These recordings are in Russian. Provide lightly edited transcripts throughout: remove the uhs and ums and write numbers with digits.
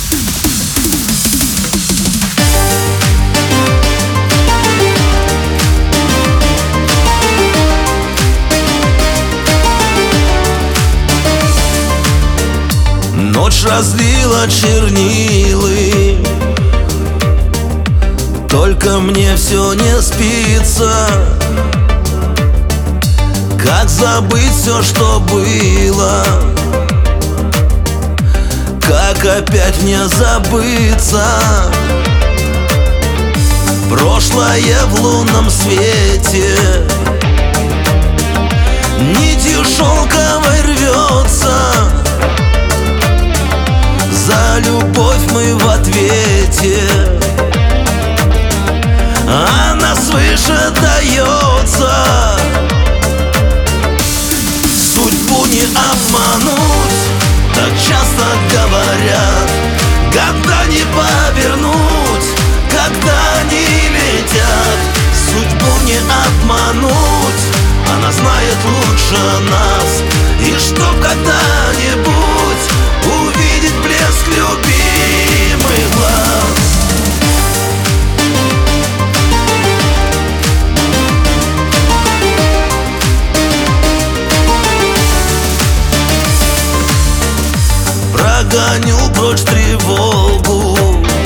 Ночь разлила чернилы, только мне все не спится. Как забыть все, что было? Как опять мне забыться? Прошлое в лунном свете нитью шелковой рвется. За любовь мы в ответе, она свыше дается. Судьбу не обмануть, так часто говорят. Года не повернуть, когда они летят. Судьбу не обмануть, она знает лучше нас. И чтоб когда-нибудь увидеть блеск любимых глаз. Прогоню прочь тревогу,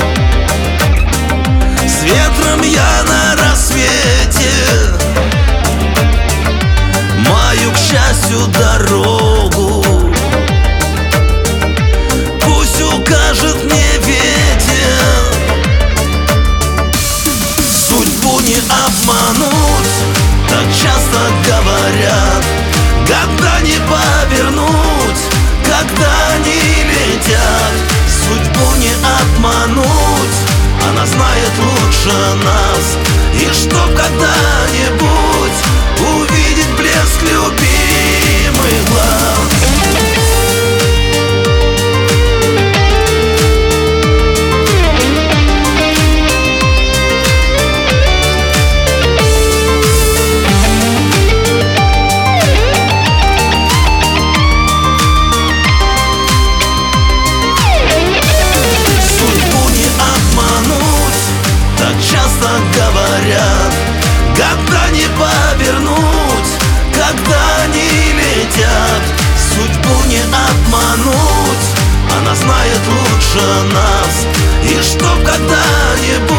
с ветром я на рассвете мою, к счастью, дорогу. Пусть укажет мне ветер. Судьбу не обмануть, так часто говорят. Года не повернуть, когда они летят. Судьбу не обмануть, она знает лучше нас. И чтоб когда-нибудь увидеть блеск любимых глаз. Говорят, года не повернуть, когда они летят. Судьбу не обмануть, она знает лучше нас. И чтоб когда-нибудь